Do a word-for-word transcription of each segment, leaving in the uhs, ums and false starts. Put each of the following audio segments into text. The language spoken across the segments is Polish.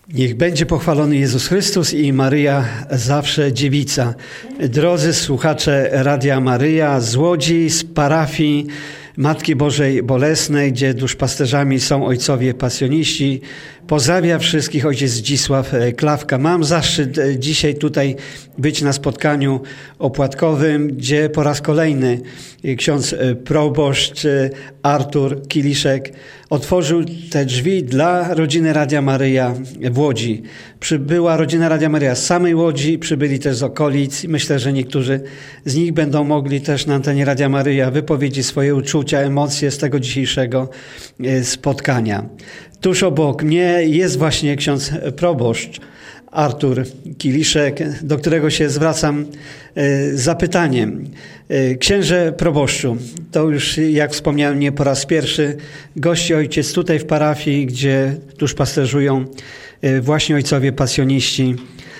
Niech będzie pochwalony Jezus Chrystus i Maryja zawsze dziewica. Drodzy słuchacze Radia Maryja z Łodzi, z parafii Matki Bożej Bolesnej, gdzie duszpasterzami są ojcowie pasjoniści. Pozdrawiam wszystkich ojciec Zdzisław Klawka. Mam zaszczyt dzisiaj tutaj być na spotkaniu opłatkowym, gdzie po raz kolejny ksiądz proboszcz Artur Kiliszek otworzył te drzwi dla rodziny Radia Maryja w Łodzi. Przybyła rodzina Radia Maryja z samej Łodzi, przybyli też z okolic. Myślę, że niektórzy z nich będą mogli też na antenie Radia Maryja wypowiedzieć swoje uczucia, emocje z tego dzisiejszego spotkania. Tuż obok mnie jest właśnie ksiądz proboszcz Artur Kiliszek, do którego się zwracam z zapytaniem. Księże proboszczu, to już jak wspomniałem nie po raz pierwszy, gości ojciec tutaj w parafii, gdzie duszpasterzują właśnie ojcowie pasjoniści.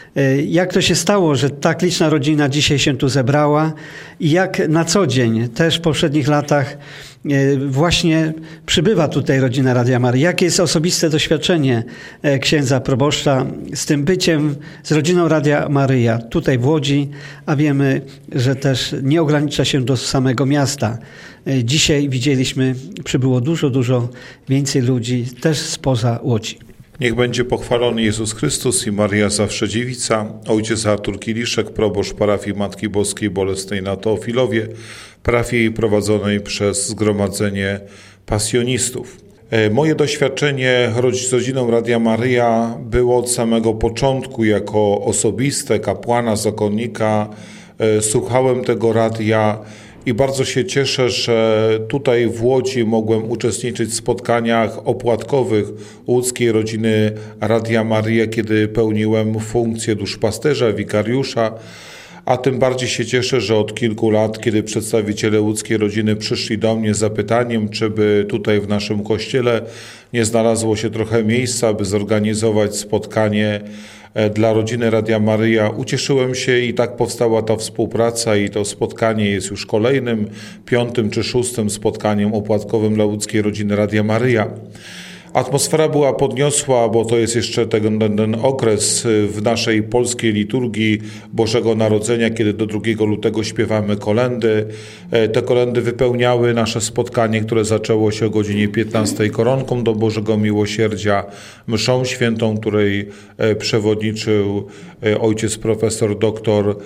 Jak to się stało, że tak liczna rodzina dzisiaj się tu zebrała i jak na co dzień, też w poprzednich latach właśnie przybywa tutaj rodzina Radia Maryja? Jakie jest osobiste doświadczenie księdza proboszcza z tym byciem, z rodziną Radia Maryja tutaj w Łodzi, a wiemy, że też nie ogranicza się do samego miasta. Dzisiaj widzieliśmy, przybyło dużo, dużo więcej ludzi też spoza Łodzi. Niech będzie pochwalony Jezus Chrystus i Maryja zawsze dziewica. Ojciec Artur Kiliszek, proboszcz parafii Matki Boskiej Bolesnej na Teofilowie, parafii prowadzonej przez Zgromadzenie Pasjonistów. Moje doświadczenie z rodziną Radia Maryja było od samego początku jako osobiste, kapłana, zakonnika. Słuchałem tego radia i bardzo się cieszę, że tutaj w Łodzi mogłem uczestniczyć w spotkaniach opłatkowych łódzkiej rodziny Radia Maryja, kiedy pełniłem funkcję duszpasterza, wikariusza. A tym bardziej się cieszę, że od kilku lat, kiedy przedstawiciele łódzkiej rodziny przyszli do mnie z zapytaniem, czy by tutaj w naszym kościele nie znalazło się trochę miejsca, by zorganizować spotkanie dla rodziny Radia Maryja. Ucieszyłem się i tak powstała ta współpraca i to spotkanie jest już kolejnym, piątym czy szóstym spotkaniem opłatkowym dla łódzkiej rodziny Radia Maryja. Atmosfera była podniosła, bo to jest jeszcze ten, ten, ten okres w naszej polskiej liturgii Bożego Narodzenia, kiedy do drugiego lutego śpiewamy kolędy. Te kolędy wypełniały nasze spotkanie, które zaczęło się o godzinie piętnastej koronką do Bożego Miłosierdzia, mszą świętą, której przewodniczył ojciec profesor doktor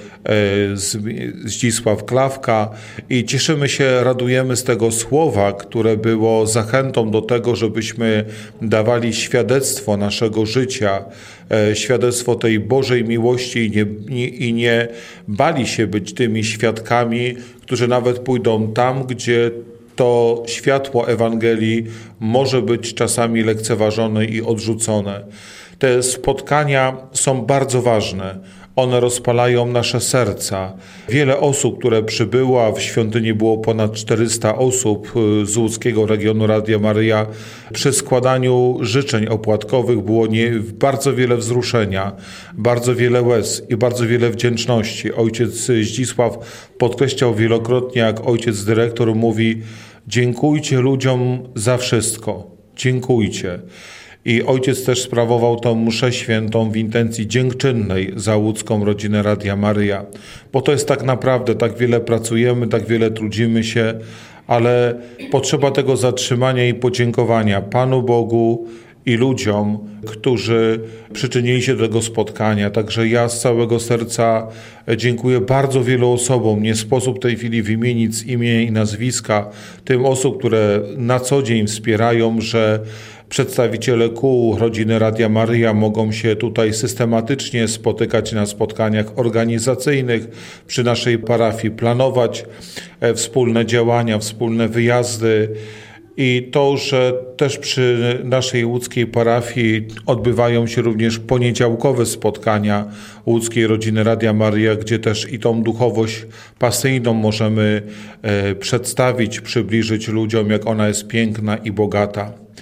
Zdzisław Klawka i cieszymy się, radujemy z tego słowa, które było zachętą do tego, żebyśmy dawali świadectwo naszego życia, świadectwo tej Bożej miłości i nie, nie, i nie bali się być tymi świadkami, którzy nawet pójdą tam, gdzie to światło Ewangelii może być czasami lekceważone i odrzucone. Te spotkania są bardzo ważne. One rozpalają nasze serca. Wiele osób, które przybyło, a w świątyni było ponad czterysta osób z łódzkiego regionu Radia Maryja, przy składaniu życzeń opłatkowych było nie, bardzo wiele wzruszenia, bardzo wiele łez i bardzo wiele wdzięczności. Ojciec Zdzisław podkreślał wielokrotnie, jak ojciec dyrektor mówi: dziękujcie ludziom za wszystko, dziękujcie. I ojciec też sprawował tę mszę świętą w intencji dziękczynnej za łódzką rodzinę Radia Maryja. Bo to jest tak naprawdę, tak wiele pracujemy, tak wiele trudzimy się, ale potrzeba tego zatrzymania i podziękowania Panu Bogu i ludziom, którzy przyczynili się do tego spotkania. Także ja z całego serca dziękuję bardzo wielu osobom. Nie sposób w tej chwili wymienić z imienia i nazwiska tym osób, które na co dzień wspierają, że przedstawiciele kół rodziny Radia Maryja mogą się tutaj systematycznie spotykać na spotkaniach organizacyjnych przy naszej parafii, planować wspólne działania, wspólne wyjazdy. I to, że też przy naszej łódzkiej parafii odbywają się również poniedziałkowe spotkania łódzkiej rodziny Radia Maryja, gdzie też i tą duchowość pasyjną możemy przedstawić, przybliżyć ludziom, jak ona jest piękna i bogata.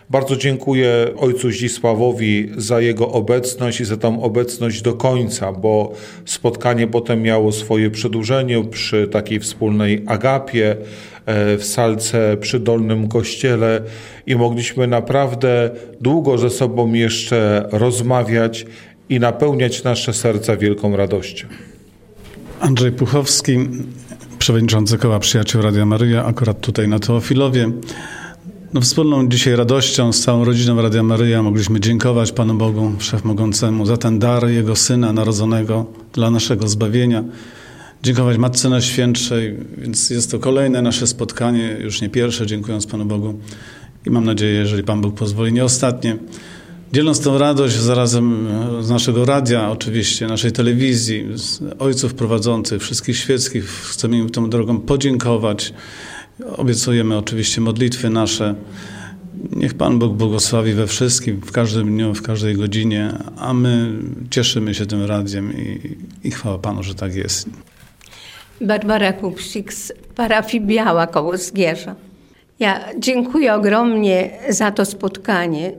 Bardzo dziękuję ojcu Zdzisławowi za jego obecność i za tą obecność do końca, bo spotkanie potem miało swoje przedłużenie przy takiej wspólnej agapie w salce przy Dolnym Kościele i mogliśmy naprawdę długo ze sobą jeszcze rozmawiać i napełniać nasze serca wielką radością. Andrzej Puchowski, przewodniczący Koła Przyjaciół Radia Maryja, akurat tutaj na Teofilowie. No, wspólną dzisiaj radością z całą rodziną Radia Maryja mogliśmy dziękować Panu Bogu Wszechmogącemu za ten dar Jego Syna narodzonego dla naszego zbawienia. Dziękować Matce Najświętszej, więc jest to kolejne nasze spotkanie, już nie pierwsze, dziękując Panu Bogu. I mam nadzieję, jeżeli Pan Bóg pozwoli, nie ostatnie. Dzieląc tę radość zarazem z naszego radia, oczywiście, naszej telewizji, z ojców prowadzących, wszystkich świeckich, chcemy im tą drogą podziękować. Obiecujemy oczywiście modlitwy nasze. Niech Pan Bóg błogosławi we wszystkim, w każdym dniu, w każdej godzinie, a my cieszymy się tym radiem i, i chwała Panu, że tak jest. Barbara Kupsik z parafii Biała koło Zgierza. Ja dziękuję ogromnie za to spotkanie,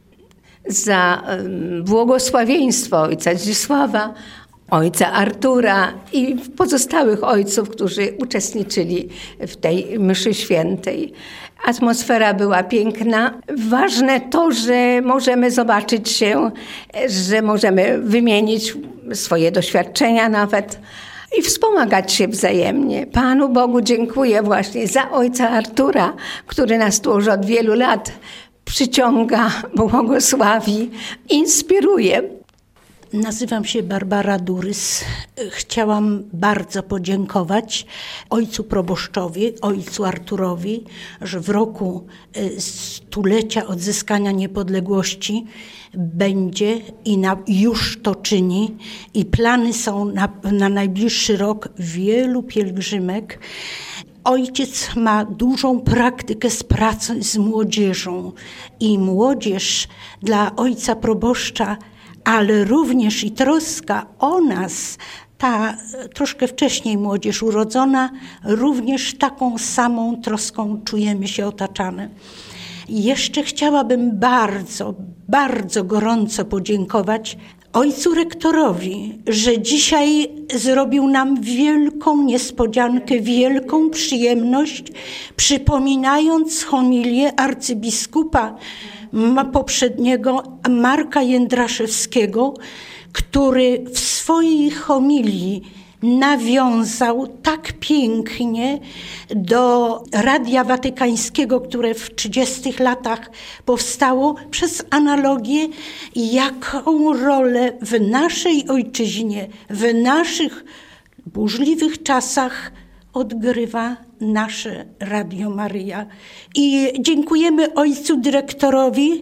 za błogosławieństwo ojca Zdzisława, ojca Artura i pozostałych ojców, którzy uczestniczyli w tej mszy świętej. Atmosfera była piękna. Ważne to, że możemy zobaczyć się, że możemy wymienić swoje doświadczenia nawet i wspomagać się wzajemnie. Panu Bogu dziękuję właśnie za ojca Artura, który nas tu już od wielu lat przyciąga, błogosławi, inspiruje. Nazywam się Barbara Durys. Chciałam bardzo podziękować ojcu proboszczowi, ojcu Arturowi, że w roku stulecia odzyskania niepodległości będzie i na, już to czyni i plany są na, na najbliższy rok wielu pielgrzymek. Ojciec ma dużą praktykę z pracy z młodzieżą i młodzież dla ojca proboszcza, ale również i troska o nas, ta troszkę wcześniej młodzież urodzona, również taką samą troską czujemy się otaczane. I jeszcze chciałabym bardzo, bardzo gorąco podziękować ojcu rektorowi, że dzisiaj zrobił nam wielką niespodziankę, wielką przyjemność, przypominając homilię arcybiskupa poprzedniego Marka Jędraszewskiego, który w swojej homilii nawiązał tak pięknie do Radia Watykańskiego, które w trzydziestych latach powstało, przez analogię, jaką rolę w naszej ojczyźnie, w naszych burzliwych czasach odgrywa nasze Radio Maryja. I dziękujemy ojcu dyrektorowi,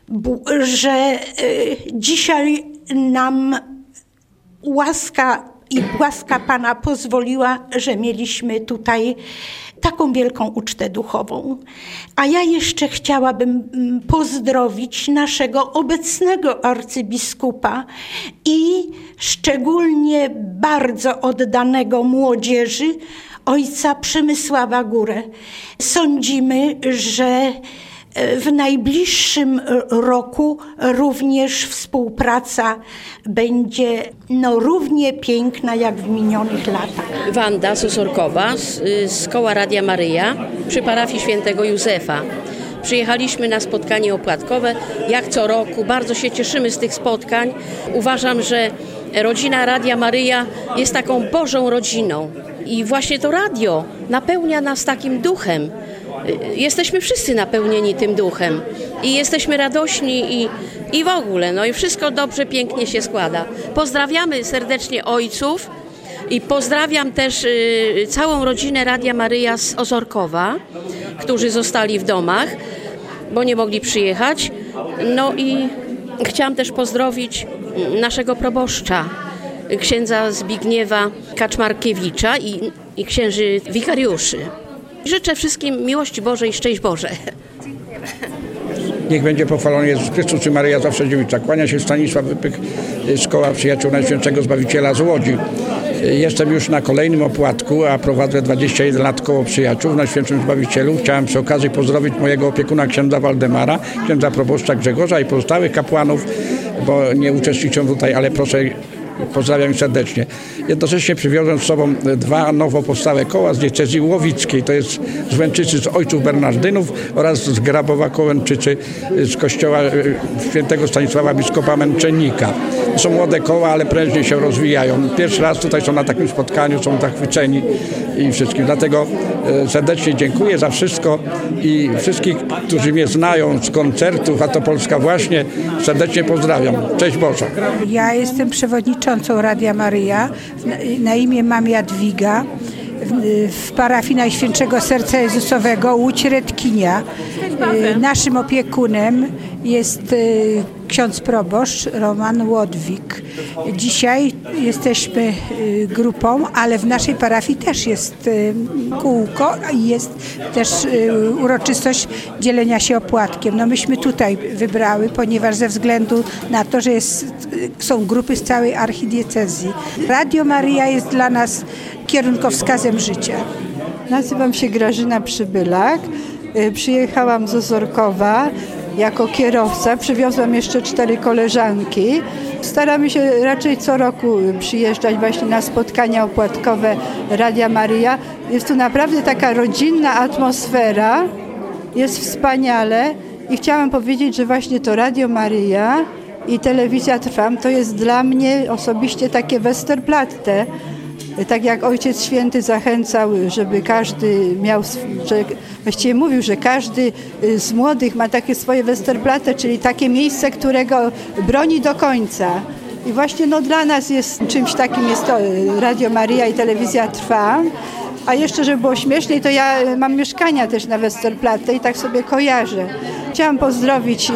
że dzisiaj nam łaska i łaska Pana pozwoliła, że mieliśmy tutaj taką wielką ucztę duchową. A ja jeszcze chciałabym pozdrowić naszego obecnego arcybiskupa i szczególnie bardzo oddanego młodzieży, ojca Przemysława Górę. Sądzimy, że w najbliższym roku również współpraca będzie no, równie piękna jak w minionych latach. Wanda Sosorkowa z, z Koła Radia Maryja przy parafii świętego Józefa. Przyjechaliśmy na spotkanie opłatkowe, jak co roku. Bardzo się cieszymy z tych spotkań. Uważam, że rodzina Radia Maryja jest taką Bożą rodziną. I właśnie to radio napełnia nas takim duchem. Jesteśmy wszyscy napełnieni tym duchem i jesteśmy radośni i, i w ogóle, no i wszystko dobrze, pięknie się składa. Pozdrawiamy serdecznie ojców i pozdrawiam też y, całą rodzinę Radia Maryja z Ozorkowa, którzy zostali w domach, bo nie mogli przyjechać. No i chciałam też pozdrowić naszego proboszcza, księdza Zbigniewa Kaczmarkiewicza i, i księży wikariuszy. Życzę wszystkim miłości Bożej i szczęść Boże. Niech będzie pochwalony Jezus Chrystus i Maryja zawsze dziewica. Kłania się Stanisław Wypych z Koła Przyjaciół Najświętszego Zbawiciela z Łodzi. Jestem już na kolejnym opłatku, a prowadzę dwadzieścia jeden lat koło przyjaciół na Świętym Zbawicielu. Chciałem przy okazji pozdrowić mojego opiekuna księdza Waldemara, księdza proboszcza Grzegorza i pozostałych kapłanów, bo nie uczestniczą tutaj, ale proszę, pozdrawiam serdecznie. Jednocześnie przywiozłem z sobą dwa nowo powstałe koła z diecezji łowickiej. To jest z Łęczycy z ojców Bernardynów oraz z Grabowa koło Łęczycy z kościoła świętego Stanisława biskupa Męczennika. Są młode koła, ale prężnie się rozwijają. Pierwszy raz tutaj są na takim spotkaniu, są zachwyceni i wszystkim. Dlatego serdecznie dziękuję za wszystko i wszystkich, którzy mnie znają z koncertów, a to Polska właśnie, serdecznie pozdrawiam. Cześć Boże. Ja jestem przewodniczącą Radia Maryja. Na imię mam Jadwiga. W parafii Najświętszego Serca Jezusowego Łódź Redkinia. Naszym opiekunem jest ksiądz proboszcz Roman Łodwik. Dzisiaj jesteśmy grupą, ale w naszej parafii też jest kółko i jest też uroczystość dzielenia się opłatkiem. No myśmy tutaj wybrały, ponieważ ze względu na to, że jest, są grupy z całej archidiecezji. Radio Maryja jest dla nas kierunkowskazem życia. Nazywam się Grażyna Przybylak. Przyjechałam z Ozorkowa jako kierowca. Przywiozłam jeszcze cztery koleżanki. Staramy się raczej co roku przyjeżdżać właśnie na spotkania opłatkowe Radia Maryja. Jest tu naprawdę taka rodzinna atmosfera. Jest wspaniale i chciałam powiedzieć, że właśnie to Radio Maryja i Telewizja Trwam to jest dla mnie osobiście takie Westerplatte. Tak jak Ojciec Święty zachęcał, żeby każdy miał, że właściwie mówił, że każdy z młodych ma takie swoje Westerplatte, czyli takie miejsce, którego broni do końca. I właśnie no, dla nas jest czymś takim jest to Radio Maryja i Telewizja Trwa. A jeszcze, żeby było śmieszniej, to ja mam mieszkania też na Westerplatte i tak sobie kojarzę. Chciałam pozdrowić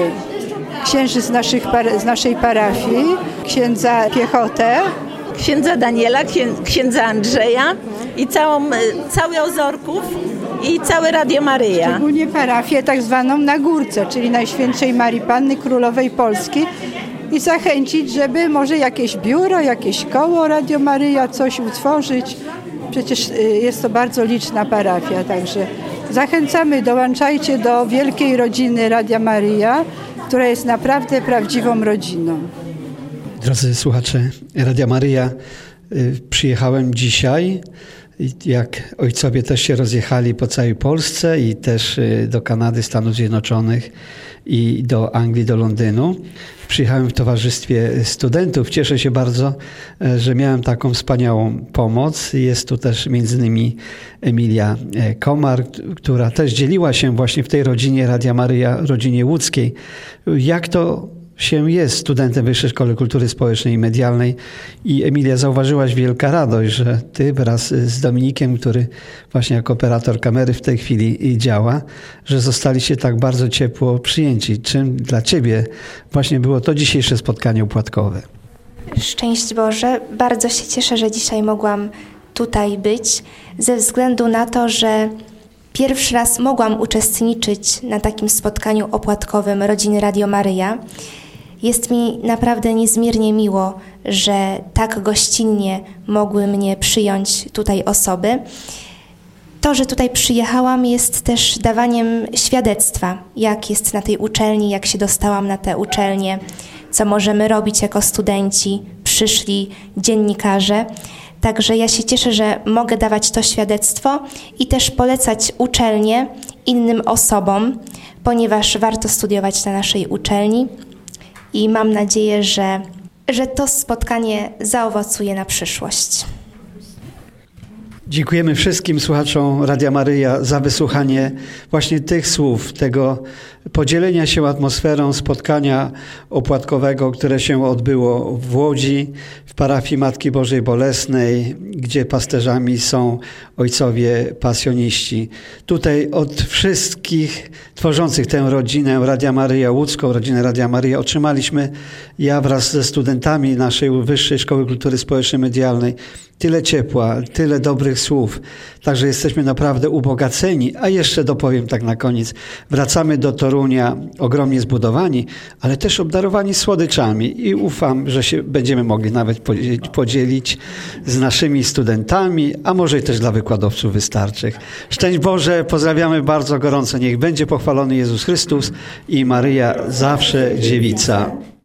księży z, naszych, z naszej parafii, księdza Piechotę, księdza Daniela, księdza Andrzeja i całą, cały Ozorków i całe Radio Maryja. Szczególnie parafię tak zwaną na Górce, czyli Najświętszej Marii Panny Królowej Polski i zachęcić, żeby może jakieś biuro, jakieś koło Radio Maryja, coś utworzyć. Przecież jest to bardzo liczna parafia, także zachęcamy, dołączajcie do wielkiej rodziny Radia Maryja, która jest naprawdę prawdziwą rodziną. Drodzy słuchacze Radia Maryja, przyjechałem dzisiaj, jak ojcowie też się rozjechali po całej Polsce i też do Kanady, Stanów Zjednoczonych i do Anglii, do Londynu. Przyjechałem w towarzystwie studentów. Cieszę się bardzo, że miałem taką wspaniałą pomoc. Jest tu też między innymi Emilia Komar, która też dzieliła się właśnie w tej rodzinie Radia Maryja, rodzinie łódzkiej. Jak to się jest studentem Wyższej Szkoły Kultury Społecznej i Medialnej i Emilia, zauważyłaś wielka radość, że ty wraz z Dominikiem, który właśnie jako operator kamery w tej chwili działa, że zostaliście tak bardzo ciepło przyjęci. Czym dla ciebie właśnie było to dzisiejsze spotkanie opłatkowe? Szczęść Boże, bardzo się cieszę, że dzisiaj mogłam tutaj być ze względu na to, że pierwszy raz mogłam uczestniczyć na takim spotkaniu opłatkowym Rodziny Radio Maryja. Jest mi naprawdę niezmiernie miło, że tak gościnnie mogły mnie przyjąć tutaj osoby. To, że tutaj przyjechałam, jest też dawaniem świadectwa, jak jest na tej uczelni, jak się dostałam na tę uczelnię, co możemy robić jako studenci, przyszli dziennikarze. Także ja się cieszę, że mogę dawać to świadectwo i też polecać uczelnię innym osobom, ponieważ warto studiować na naszej uczelni i mam nadzieję, że, że to spotkanie zaowocuje na przyszłość. Dziękujemy wszystkim słuchaczom Radia Maryja za wysłuchanie właśnie tych słów, tego podzielenia się atmosferą spotkania opłatkowego, które się odbyło w Łodzi, w parafii Matki Bożej Bolesnej, gdzie pasterzami są ojcowie pasjoniści. Tutaj od wszystkich tworzących tę rodzinę Radia Maryja Łódzką, rodzinę Radia Maryja, otrzymaliśmy, ja wraz ze studentami naszej Wyższej Szkoły Kultury Społecznej Medialnej, tyle ciepła, tyle dobrych słów. Także jesteśmy naprawdę ubogaceni. A jeszcze dopowiem tak na koniec. Wracamy do Torunia ogromnie zbudowani, ale też obdarowani słodyczami i ufam, że się będziemy mogli nawet podzielić z naszymi studentami, a może też dla wykładowców wystarczy. Szczęść Boże, pozdrawiamy bardzo gorąco. Niech będzie pochwalony Jezus Chrystus i Maryja zawsze dziewica.